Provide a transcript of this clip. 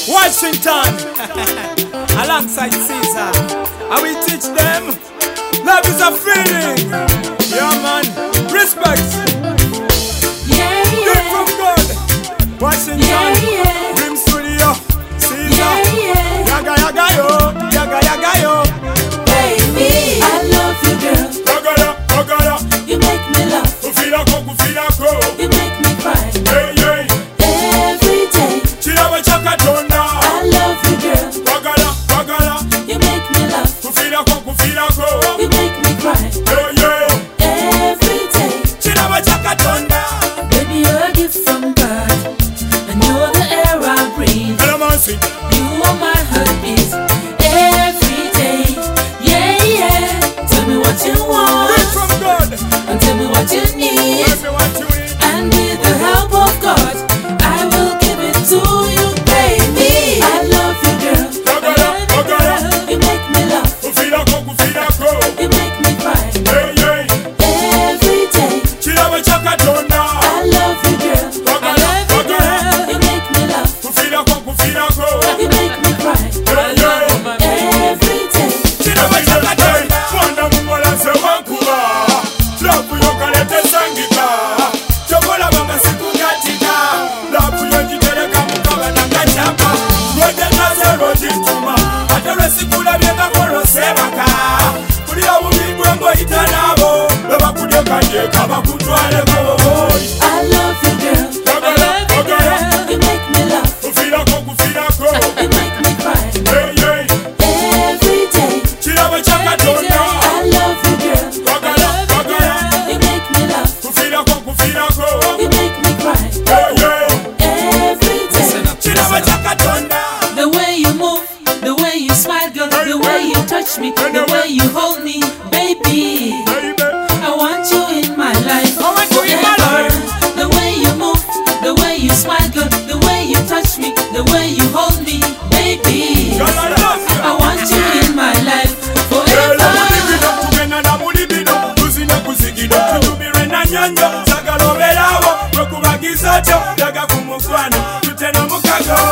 Washington, alongside Caesar. And we teach them, love is a feeling. Yeah man, respect. Yeah, yeah. Good from God. Washington, Yeah, Dream Studio, Caesar. yeah, yeah. Yaga yaga yo, yaga yaga yo. Baby, I love you, girl. Gagala, gagala. You make me laugh. Kufila ko, kufila ko. You make me cry. Hey, hey. Every day. Chirawa chakatonda. I love you, girl. Gagala, gagala. You make me laugh. Kufila ko, kufila ko. You make me cry. Hey, hey. Every day. Chirawa chakatonda. Baby, you're a gift from God. And you're the air I breathe. Alamansi. You are my heartbeat. Every day. Yeah, yeah. Tell me what you Good want. from God. And tell me what you need. Tell me what you need. And with the help of God, I will give it to you, baby. I love you, girl. I love you, girl. You make me laugh. Kufila ko, kufila ko. You make me cry. Hey, hey. Every day. Chirawa chakatonda. I love you, girl. I love you, girl. You make me laugh. Kufila ko, kufila ko. You make me cry. Hey, hey. Every day. Chirawa chakatonda. Mwana mumola se wankuba. Lapu yo kalete sangika. Chokola banga siku katika. Lapu yo jitereka mukaba na kachapa. Roje kaze roji tuma. Atere sikula biega koro sebaka. Kulia umigwe mbo itanabo. Beba kudia kanye kaba kutwale boy. I love you, girl. I love you, girl. You make me laugh. Kufila ko, kufila ko. You make me cry. Hey, hey. Every day. Chirawa chakatonda. I love you, girl. I love you, girl. You make me laugh. Kufila ko, kufila ko. You make me cry. Hey, hey. Every day. Chirawa chakatonda. The way you move, the way you smile, girl, the way you touch me, the way you hold me, baby. Baby. I want you in my life. I want you in my forever. life. The way you move, the way you smile, girl, the way you touch me, the way you hold me, baby. Girl, I love you. I want you in my life Girl, forever. amulibido, tugenda na mulibido. Tuzina kuzigido, tutubire na nyanjo. Sagala oberawo, lwekubagiza kyo. Daga ku mukwano, tutena mukago.